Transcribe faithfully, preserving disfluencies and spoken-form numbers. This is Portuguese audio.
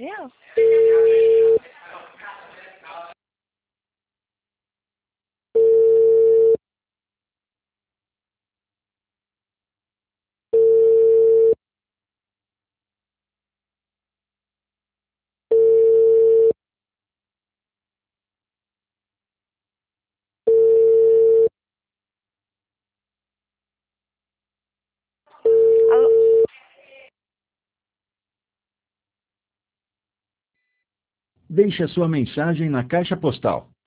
Gabriel? Alô? Deixe a sua mensagem na caixa postal